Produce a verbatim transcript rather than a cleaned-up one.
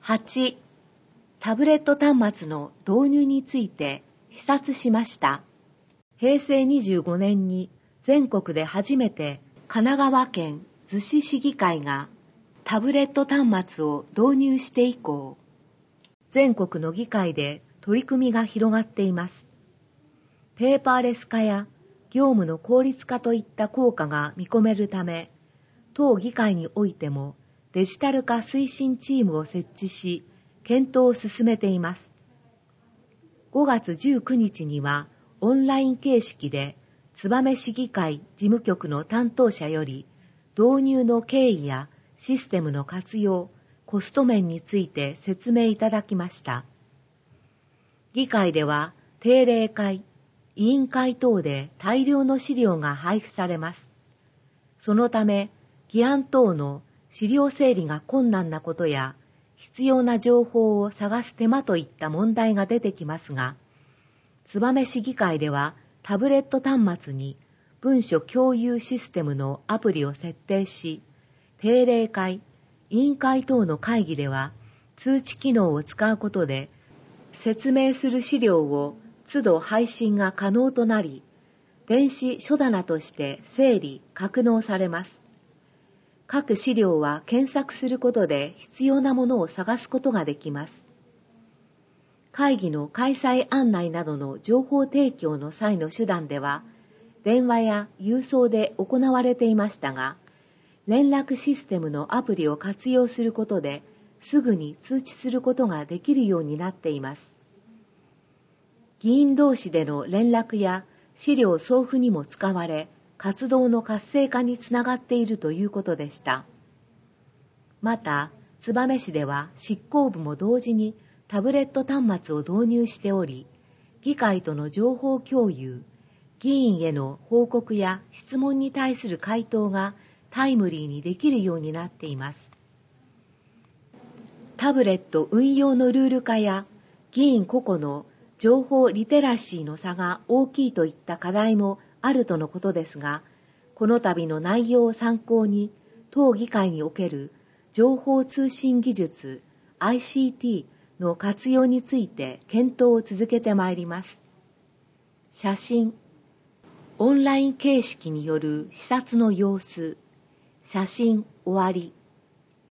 はち. タブレット端末の導入について視察しました。へいせいにじゅうごねんに全国で初めて神奈川県逗子市議会がタブレット端末を導入して以降、全国の議会で取り組みが広がっています。ペーパーレス化や業務の効率化といった効果が見込めるため、当議会においてもデジタル化推進チームを設置し、検討を進めています。ごがつじゅうくにちにはオンライン形式で燕市議会事務局の担当者より導入の経緯やシステムの活用、コスト面について説明いただきました。議会では定例会、委員会等で大量の資料が配布されます。そのため、議案等の資料整理が困難なことや、必要な情報を探す手間といった問題が出てきますが、燕市議会ではタブレット端末に文書共有システムのアプリを設定し、定例会、委員会等の会議では通知機能を使うことで説明する資料を都度配信が可能となり、電子書棚として整理・格納されます。各資料は検索することで必要なものを探すことができます。会議の開催案内などの情報提供の際の手段では、電話や郵送で行われていましたが、連絡システムのアプリを活用することですぐに通知することができるようになっています。議員同士での連絡や資料送付にも使われ、活動の活性化につながっているということでした。また、燕市では執行部も同時にタブレット端末を導入しており、議会との情報共有、議員への報告や質問に対する回答がタイムリーにできるようになっています。タブレット運用のルール化や議員個々の情報リテラシーの差が大きいといった課題もあるとのことですが、この度の内容を参考に当議会における情報通信技術 アイシーティー の活用について検討を続けてまいります。写真、オンライン形式による視察の様子、写真終わり。